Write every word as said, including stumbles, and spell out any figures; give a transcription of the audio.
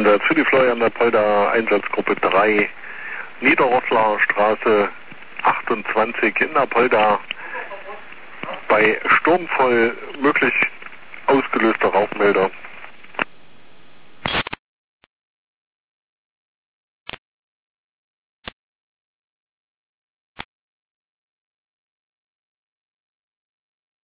der City Fly an der Polder, Einsatzgruppe drei, Niederrossler Straße achtundzwanzig in der Polder. Bei sturmvoll möglich ausgelöster Rauchmelder.